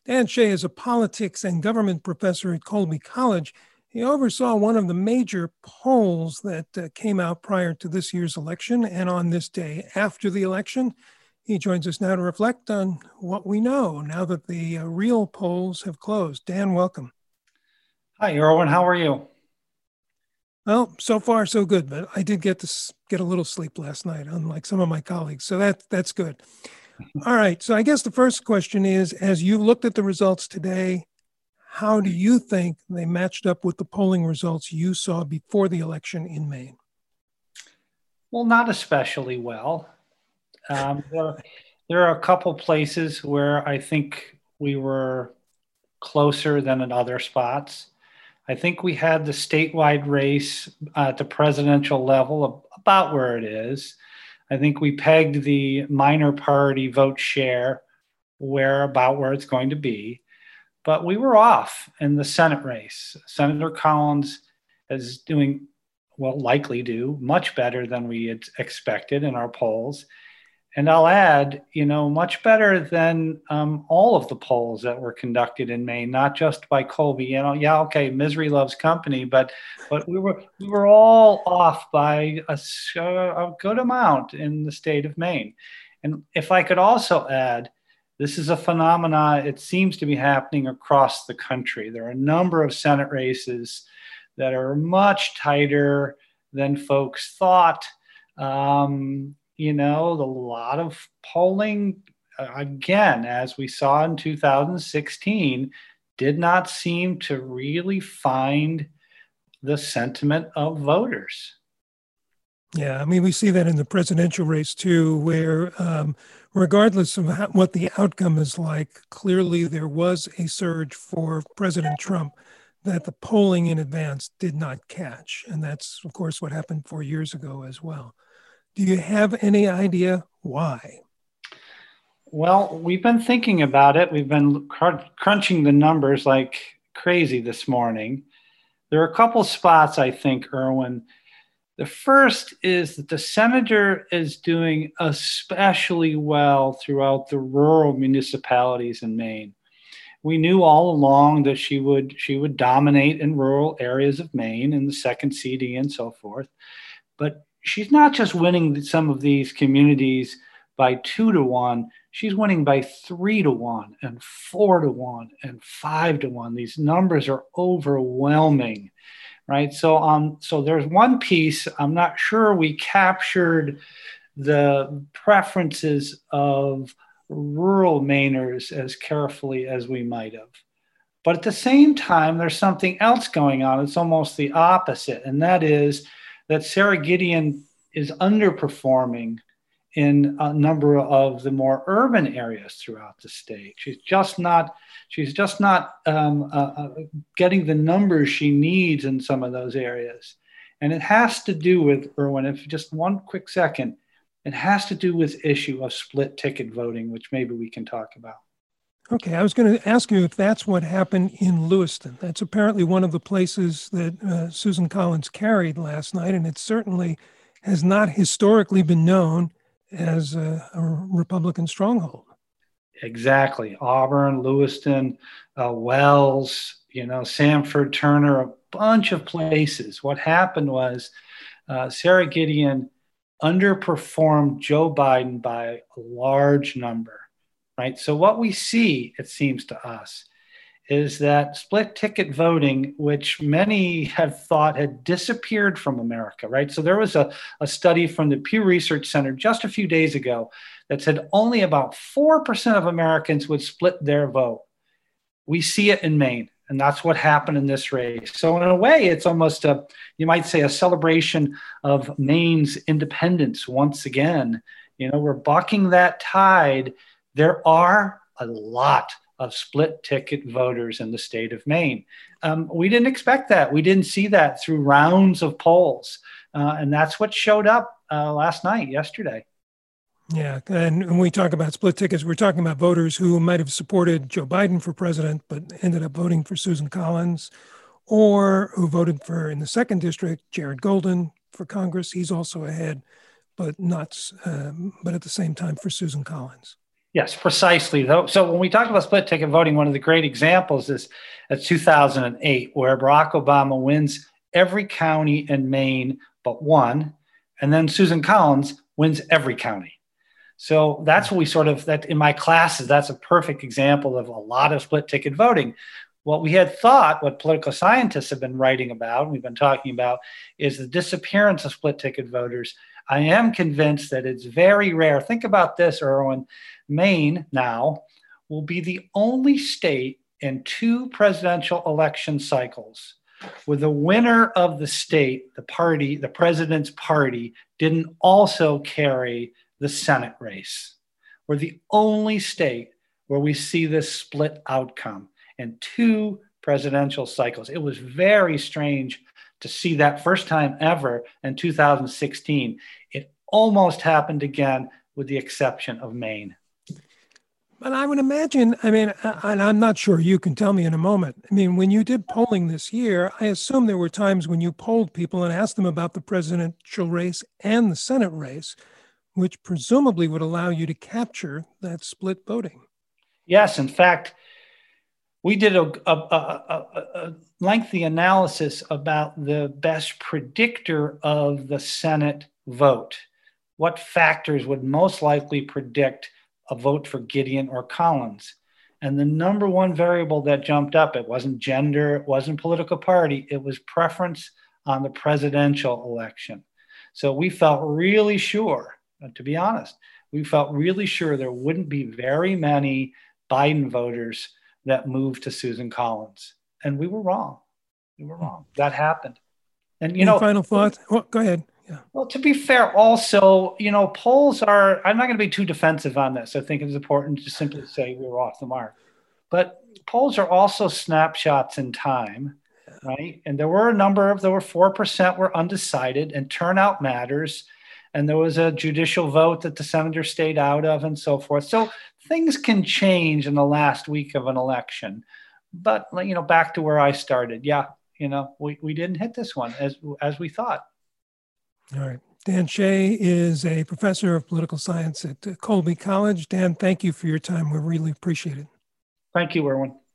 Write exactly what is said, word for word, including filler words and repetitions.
Dan Shea is a politics and government professor at Colby College. He oversaw one of the major polls that uh, came out prior to this year's election and on this day after the election. He joins us now to reflect on what we know now that the uh, real polls have closed. Dan, welcome. Hi, Erwin. How are you? Well, so far so good, but I did get to get a little sleep last night, unlike some of my colleagues. So that that's good. All right. So I guess the first question is, as you looked at the results today, how do you think they matched up with the polling results you saw before the election in Maine? Well, not especially well. Um, there, there are a couple places where I think we were closer than in other spots. I think we had the statewide race at the presidential level about where it is. I think we pegged the minor party vote share where about where it's going to be. But we were off in the Senate race. Senator Collins is doing, well, likely do much better than we had expected in our polls. And I'll add, you know, much better than um, all of the polls that were conducted in Maine, not just by Colby. You know, yeah, okay, misery loves company, but but we were we were all off by a, a good amount in the state of Maine. And if I could also add, this is a phenomenon, it seems to be happening across the country. There are a number of Senate races that are much tighter than folks thought. Um, you know, a lot of polling, uh, again, as we saw in two thousand sixteen, did not seem to really find the sentiment of voters. Yeah, I mean, we see that in the presidential race too, where um, regardless of how, what the outcome is like, clearly there was a surge for President Trump that the polling in advance did not catch. And that's, of course, what happened four years ago as well. Do you have any idea why? Well, we've been thinking about it. We've been cr- crunching the numbers like crazy this morning. There are a couple spots, I think, Erwin. The first is that the senator is doing especially well throughout the rural municipalities in Maine. We knew all along that she would she would dominate in rural areas of Maine in the second C D and so forth. But she's not just winning some of these communities by two to one. She's winning by three to one and four to one and five to one. These numbers are overwhelming. Right. So um, so there's one piece. I'm not sure we captured the preferences of rural Mainers as carefully as we might have. But at the same time, there's something else going on. It's almost the opposite. And that is that Sarah Gideon is underperforming in a number of the more urban areas throughout the state. She's just not, she's just not um, uh, uh, getting the numbers she needs in some of those areas. And it has to do with, Erwin, if just one quick second, it has to do with issue of split ticket voting, which maybe we can talk about. Okay, I was going to ask you if that's what happened in Lewiston. That's apparently one of the places that uh, Susan Collins carried last night, and it certainly has not historically been known as a, a Republican stronghold. Exactly. Auburn, Lewiston, uh, Wells, you know, Sanford, Turner, a bunch of places. What happened was uh, Sarah Gideon underperformed Joe Biden by a large number, right? So what we see, it seems to us, is that split ticket voting, which many have thought had disappeared from America, right? So there was a, a study from the Pew Research Center just a few days ago that said only about four percent of Americans would split their vote. We see it in Maine, and that's what happened in this race. So in a way, it's almost a, you might say, a celebration of Maine's independence once again. You know, we're bucking that tide. There are a lot of split ticket voters in the state of Maine. Um, we didn't expect that. We didn't see that through rounds of polls. Uh, and that's what showed up uh, last night, yesterday. Yeah, and when we talk about split tickets, we're talking about voters who might have supported Joe Biden for president, but ended up voting for Susan Collins, or who voted for, in the second district, Jared Golden for Congress. He's also ahead, but not, um, but at the same time for Susan Collins. Yes, precisely. Though, so when we talk about split ticket voting, one of the great examples is at two thousand eight, where Barack Obama wins every county in Maine but one, and then Susan Collins wins every county. So that's what we sort of, that in my classes, that's a perfect example of a lot of split ticket voting. What we had thought, what political scientists have been writing about, and we've been talking about, is the disappearance of split ticket voters. I am convinced that it's very rare. Think about this, Erwin. Maine now will be the only state in two presidential election cycles where the winner of the state, the party, the president's party, didn't also carry the Senate race. We're the only state where we see this split outcome in two presidential cycles. It was very strange to see that first time ever in two thousand sixteen. It almost happened again with the exception of Maine. But I would imagine, I mean, and I'm not sure, you can tell me in a moment. I mean, when you did polling this year, I assume there were times when you polled people and asked them about the presidential race and the Senate race, which presumably would allow you to capture that split voting. Yes, in fact, we did a, a, a, a lengthy analysis about the best predictor of the Senate vote. What factors would most likely predict a vote for Gideon or Collins? And the number one variable that jumped up, it wasn't gender, it wasn't political party, it was preference on the presidential election. So we felt really sure, to be honest, we felt really sure there wouldn't be very many Biden voters that moved to Susan Collins. And we were wrong. We were wrong. That happened. And you Any know, final thoughts? Well, go ahead. Yeah. Well, to be fair, also, you know, polls are, I'm not going to be too defensive on this. I think it's important to simply say we were off the mark. But polls are also snapshots in time, right? And there were a number of, there were four percent were undecided, and turnout matters. And there was a judicial vote that the senator stayed out of and so forth. So things can change in the last week of an election. But, you know, back to where I started. Yeah, you know, we, we didn't hit this one as as we thought. All right. Dan Shea is a professor of political science at Colby College. Dan, thank you for your time. We really appreciate it. Thank you, Erwin.